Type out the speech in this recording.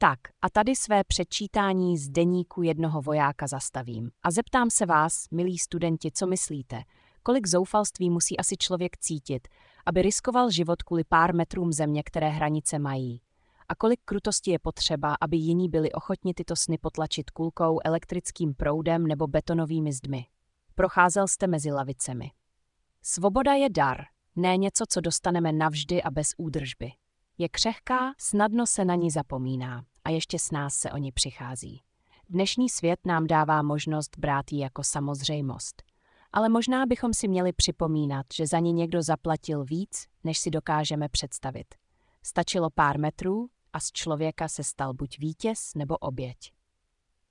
Tak, a tady své předčítání z deníku jednoho vojáka zastavím. A zeptám se vás, milí studenti, co myslíte? Kolik zoufalství musí asi člověk cítit, aby riskoval život kvůli pár metrům země, které hranice mají? A kolik krutosti je potřeba, aby jiní byli ochotni tyto sny potlačit kulkou, elektrickým proudem nebo betonovými zdmi? Procházel jste mezi lavicemi. Svoboda je dar, ne něco, co dostaneme navždy a bez údržby. Je křehká, snadno se na ní zapomíná a ještě s nás se o ní přichází. Dnešní svět nám dává možnost brát ji jako samozřejmost. Ale možná bychom si měli připomínat, že za ní někdo zaplatil víc, než si dokážeme představit. Stačilo pár metrů a z člověka se stal buď vítěz nebo oběť.